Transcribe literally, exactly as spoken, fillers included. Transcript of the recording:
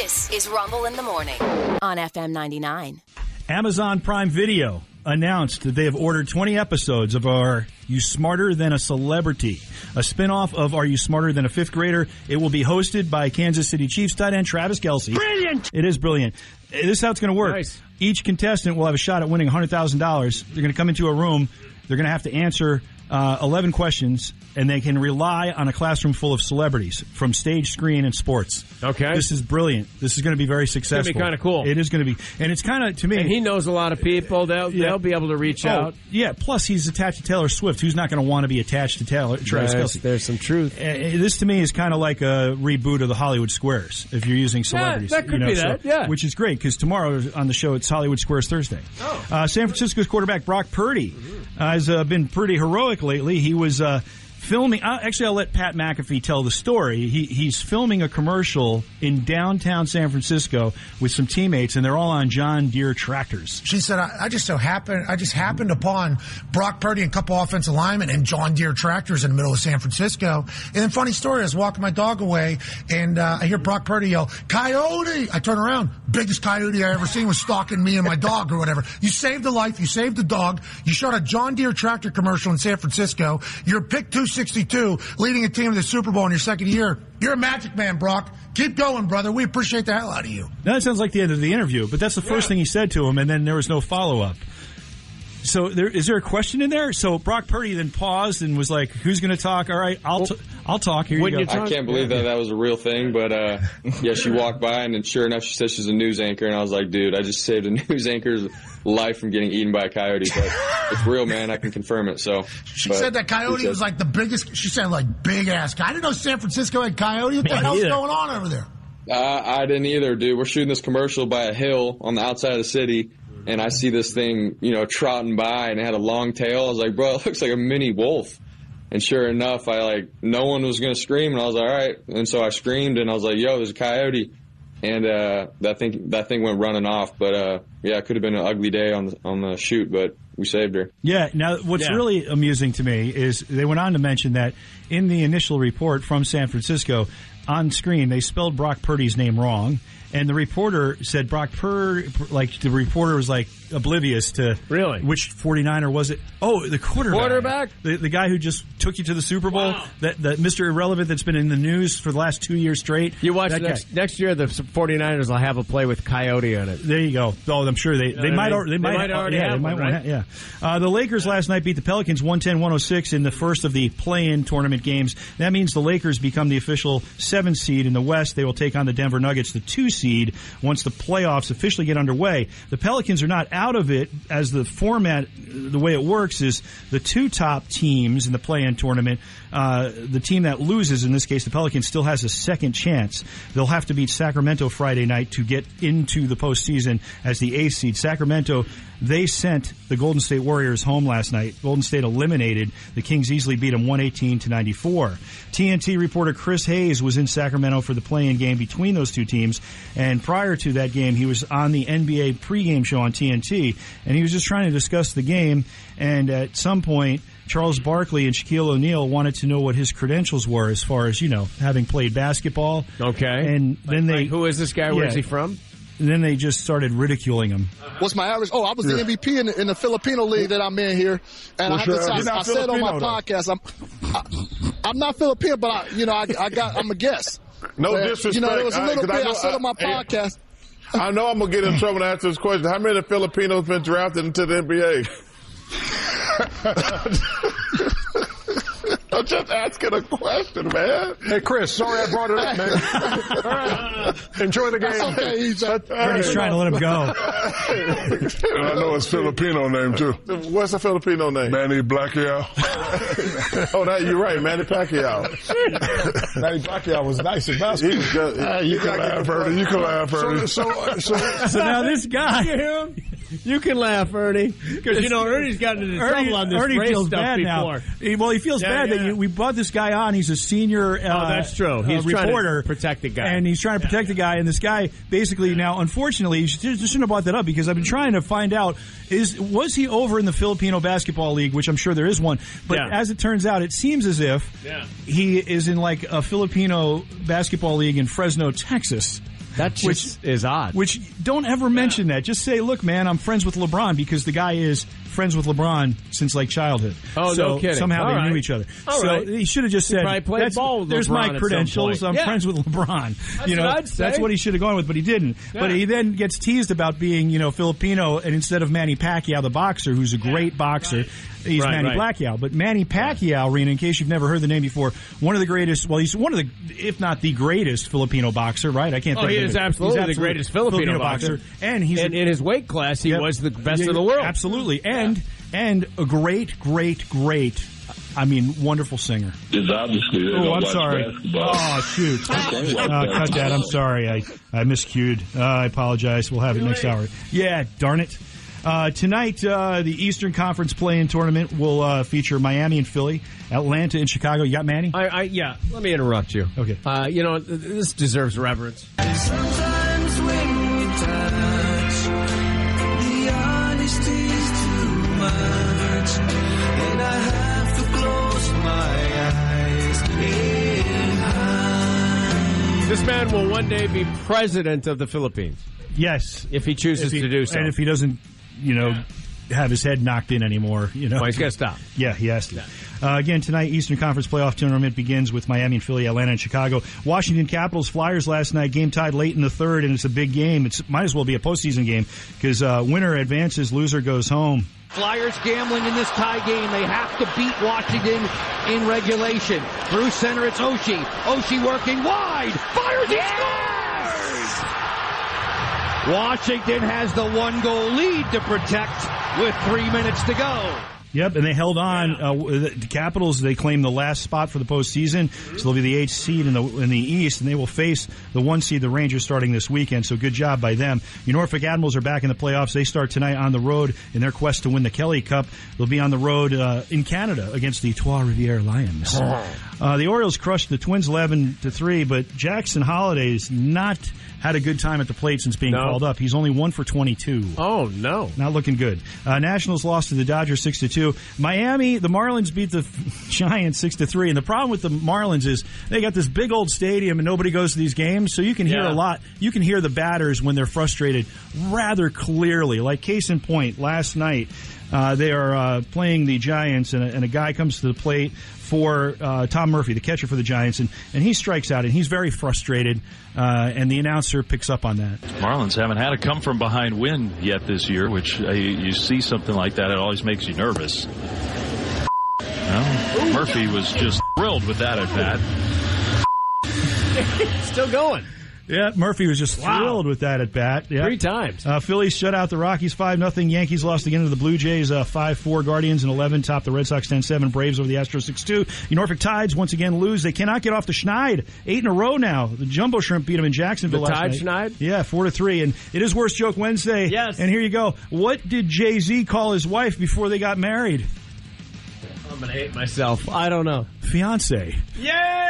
This is Rumble in the Morning on F M ninety-nine. Amazon Prime Video announced that they have ordered twenty episodes of Are You Smarter Than a Celebrity, a spinoff of Are You Smarter Than a Fifth Grader. It will be hosted by Kansas City Chiefs tight end Travis Kelce. Brilliant! It is brilliant. This is how it's going to work. Nice. Each contestant will have a shot at winning one hundred thousand dollars. They're going to come into a room. They're going to have to answer uh, eleven questions, and they can rely on a classroom full of celebrities from stage, screen, and sports. Okay. This is brilliant. This is going to be very successful. It's going to be kind of cool. It is going to be. And it's kind of, to me... And he knows a lot of people. They'll, Yeah. they'll be able to reach Oh, out. yeah, plus he's attached to Taylor Swift. Who's not going to want to be attached to Taylor, Travis There's, Kelce? there's some truth. Uh, this to me is kind of like a reboot of the Hollywood Squares if you're using celebrities. that could you know, be so- that, yeah. Which is great because tomorrow on the show it's Hollywood Squares Thursday. Oh. Uh, San Francisco's quarterback Brock Purdy uh, has uh, been pretty heroic lately. He was uh, filming. Uh, actually, I'll let Pat McAfee tell the story. He, he's filming a commercial in downtown San Francisco with some teammates, and they're all on John Deere tractors. She said, I, I just so happened, I just happened upon Brock Purdy and a couple offensive linemen and John Deere tractors in the middle of San Francisco. And then funny story, I was walking my dog away and uh, I hear Brock Purdy yell, "Coyote!" I turn around, biggest coyote I ever seen was stalking me and my dog or whatever. You saved a life, you saved the dog, you shot a John Deere tractor commercial in San Francisco, you're pick two sixty-two, leading a team to the Super Bowl in your second year. You're a magic man, Brock. Keep going, brother. We appreciate the hell out of you. Now that sounds like the end of the interview, but that's the first thing he said to him, and then there was no follow-up. So there, is there a question in there? So Brock Purdy then paused and was like, "Who's going to talk? All right, I'll t- I'll talk. Here you go." you talk- I can't believe that that was a real thing, but uh, yeah, she walked by and then sure enough, she said she's a news anchor, and I was like, dude, I just saved a news anchor's life from getting eaten by a coyote, but it's real, man. I can confirm it. So She but said that coyote was like the biggest, she said like big ass. I didn't know San Francisco had coyote. What the Me hell's neither. going on over there? Uh, I didn't either, dude. We're shooting this commercial by a hill on the outside of the city, and I see this thing, you know, trotting by, and it had a long tail. I was like, bro, it looks like a mini wolf. And sure enough, I like, no one was going to scream, and I was like, all right. And so I screamed, and I was like, yo, there's a coyote. And uh, that thing that thing went running off. But, uh, yeah, it could have been an ugly day on the, on the shoot, but we saved her. Yeah. Now, what's Yeah. really amusing to me is they went on to mention that in the initial report from San Francisco, on screen, they spelled Brock Purdy's name wrong. And the reporter said Brock Purdy, like the reporter was like oblivious to Really? which forty-niner was it? Oh, the quarterback. Quarterback? The, the guy who just took you to the Super Bowl, Wow. that, that Mister Irrelevant that's been in the news for the last two years straight. You watch that next, guy. next year, the 49ers will have a play with Coyote on it. There you go. Oh, I'm sure they, know they what I might mean? al- they, They might might already yeah, have they might one, wanna- right? yeah. Uh, the Lakers last night beat the Pelicans one ten one oh six in the first of the play-in tournament games. That means the Lakers become the official seven seed in the West. They will take on the Denver Nuggets, the two seed, once the playoffs officially get underway. The Pelicans are not out of it, as the format, the way it works is the two top teams in the play-in tournament, uh, the team that loses, in this case the Pelicans, still has a second chance. They'll have to beat Sacramento Friday night to get into the postseason as the eighth seed. Sacramento, they sent the Golden State Warriors home last night. Golden State eliminated. The Kings easily beat them one eighteen to ninety-four. T N T reporter Chris Hayes was in Sacramento for the play-in game between those two teams, and prior to that game, he was on the N B A pregame show on T N T, and he was just trying to discuss the game, and at some point, Charles Barkley and Shaquille O'Neal wanted to know what his credentials were as far as, you know, having played basketball. Okay. And then Like, they... like, who is this guy? Where's Yeah. he from? And then they just started ridiculing him. What's my average? Oh, I was the M V P in the, in the Filipino league that I'm in here, and What's I, your- I, you're not I said on my Filipino, though. podcast, I'm I, I'm not Filipino, but I, you know, I, I got I'm a guest. No But, disrespect. You know, there was a I- little 'cause I bit I, know- said on my I- podcast. I know I'm gonna get in trouble to answer this question. How many Filipinos been drafted into the N B A? I'm just asking a question, man. Hey, Chris, sorry I brought it up, man. All right. Enjoy the game. That's okay, he's uh, He's trying to let him go. And I know his Filipino name, too. What's the Filipino name? Manny Pacquiao. Oh, that, you're right, Manny Pacquiao. Manny Pacquiao was nice at basketball. He's good. Uh, you can laugh, Ernie. You can laugh, Ernie. So, so, so, So now this guy... You hear him? You can laugh, Ernie, because you know Ernie's gotten into Ernie, trouble on this Ernie race feels stuff bad before. now. He- well, he feels Yeah, bad yeah. that you, we brought this guy on. He's a senior uh, Oh, that's true. He's uh, trying to reporter. protect the guy. And he's trying to protect the guy. And this guy basically now, unfortunately, you should- just shouldn't have brought that up because I've been trying to find out, is was he over in the Filipino Basketball League, which I'm sure there is one. But Yeah. as it turns out, it seems as if Yeah. he is in like a Filipino basketball league in Fresno, Texas. That just is odd. Which, don't ever mention that. Just say, look, man, I'm friends with LeBron, because the guy is friends with LeBron since, like, childhood. Oh, so no kidding. Somehow All they right. knew each other. All so right. he should have just said, probably played that's, ball with there's LeBron my at some credentials. point. I'm Yeah. friends with LeBron. That's you know, what I'd say. That's what he should have gone with, but he didn't. Yeah. But he then gets teased about being, you know, Filipino, and instead of Manny Pacquiao, the boxer, who's a great boxer, right. he's Right, Manny right. Pacquiao. But Manny Pacquiao, Rena, in case you've never heard the name before, one of the greatest, well, he's one of the, if not the greatest Filipino boxer, right? I can't Oh, think he of is it. absolutely He's the greatest Filipino boxer. And he's And a, in his weight class, he Yep. was the best Yeah, in the world. Absolutely. And Yeah. and a great, great, great, I mean, wonderful singer. It's obviously they Oh, don't I'm watch sorry. basketball. Oh, shoot. They watch Uh, cut that. I'm sorry. I, I miscued. Uh, I apologize. We'll have it next hour. Yeah, darn it. Uh, tonight, uh, the Eastern Conference play-in tournament will uh, feature Miami and Philly, Atlanta and Chicago. You got Manny? I, I, yeah, let me interrupt you. Okay. Uh, you know, th- this deserves reverence. Sometimes when we touch, the honesty's too much, and I have to close my eyes in high. This man will one day be president of the Philippines. Yes. If he chooses If he- to do so. And if he doesn't, you know, have his head knocked in anymore, you know. Well, he's got to stop. Yeah, he has to. Uh, again, tonight, Eastern Conference playoff tournament begins with Miami and Philly, Atlanta and Chicago. Washington Capitals Flyers last night, game tied late in the third, and it's a big game. It might as well be a postseason game because uh, winner advances, loser goes home. Flyers gambling in this tie game. They have to beat Washington in regulation. Through center, it's Oshie. Oshie working wide. Fires, he scores! Washington has the one-goal lead to protect with three minutes to go. Yep, and they held on. Uh, the Capitals, they claim the last spot for the postseason, so they'll be the eighth seed in the in the East, and they will face the one seed, the Rangers, starting this weekend. So good job by them. The Norfolk Admirals are back in the playoffs. They start tonight on the road in their quest to win the Kelly Cup. They'll be on the road uh, in Canada against the Trois-Rivières Lions. Uh, the Orioles crushed the Twins eleven to three, but Jackson Holliday's not had a good time at the plate since being No. called up. He's only one for twenty-two. Oh, no. Not looking good. Uh, Nationals lost to the Dodgers six to two. Miami, the Marlins beat the Giants six to three. And the problem with the Marlins is they got this big old stadium and nobody goes to these games, so you can hear Yeah. a lot. You can hear the batters when they're frustrated rather clearly. Like case in point, last night uh, they are uh, playing the Giants, and a, and a guy comes to the plate for uh, Tom Murphy, the catcher for the Giants, and, and he strikes out, and he's very frustrated, uh, and the announcer picks up on that. Marlins haven't had a come-from-behind win yet this year, which uh, you, you see something like that, it always makes you nervous. Well, Murphy was just thrilled with that at bat. Still going. Yeah, Murphy was just Wow. thrilled with that at bat. Yeah. Three times. Uh, Phillies shut out the Rockies five nothing. Yankees lost again to the Blue Jays uh, five four. Guardians in eleven top the Red Sox ten seven. Braves over the Astros six two. The Norfolk Tides once again lose. They cannot get off the Schneid. Eight in a row now. The Jumbo Shrimp beat them in Jacksonville The last Tide night. Schneid? Yeah, four to three. And it is Worst Joke Wednesday. Yes. And here you go. What did Jay-Z call his wife before they got married? I'm going to hate myself. I don't know. Fiance. Yay!